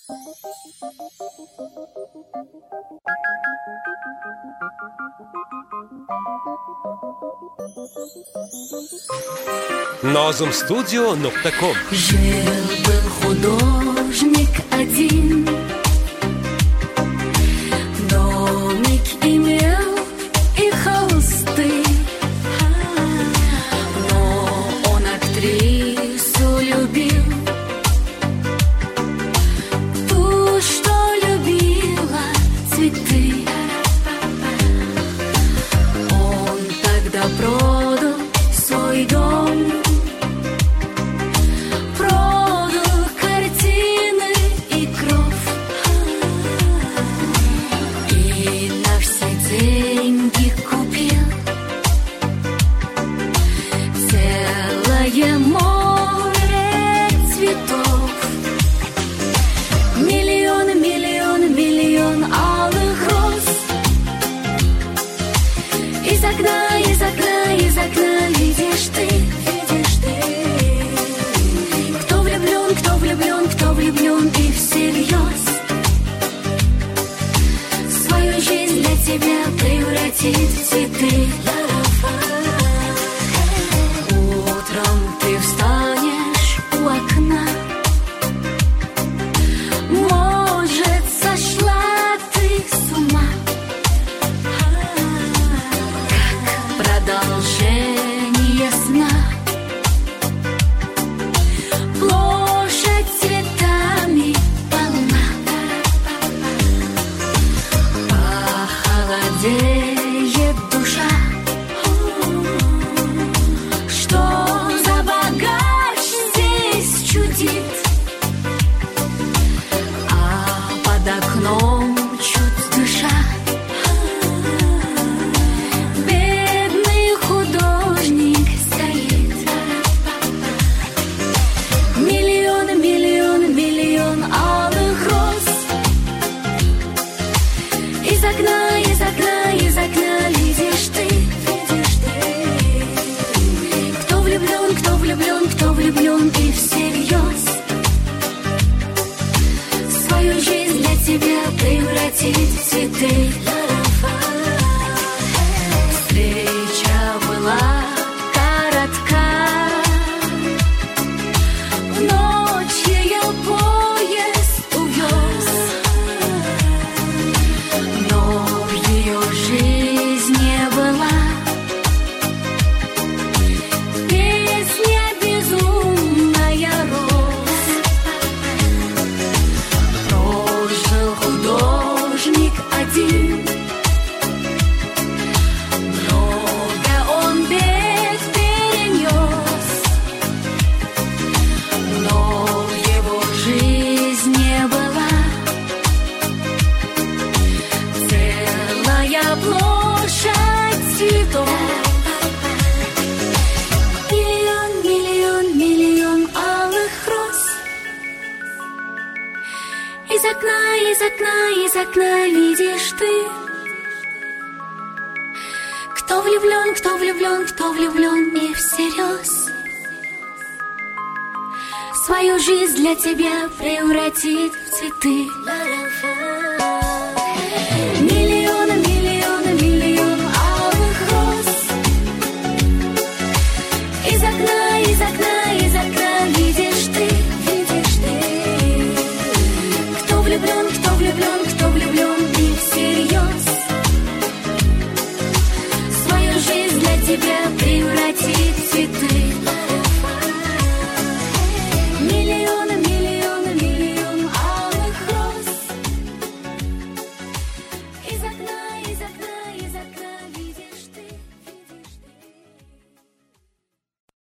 Nozum-studio.com. Жил-был художник один, домик имел и холсты, но он актрису любил, ту, что любила цветы. Он тогда продал свой дом, из окна видишь ты. Кто влюблен и всерьез свою жизнь для тебя превратит в цветы. Утром ты встанешь у окна, может, сошла ты с ума. Продолжение сна. Площадь цветами полна. Похолодеет душа. Что за богач здесь чудит? А под окном чуть дыша из окна видишь ты. Кто влюблен и всерьез свою жизнь для тебя превратит в цветы. Встреча была коротка, в ночь ее поезд увез, но в ее жизни была песня безумная роз. Прожил художник один, много он бед перенес, но в его жизни была целая площадь цветов. Миллион алых роз. Из окна видишь ты. Кто влюблен и всерьез свою жизнь для тебя превратит в цветы. Миллион алых роз. Из окна видишь ты. Кто влюблен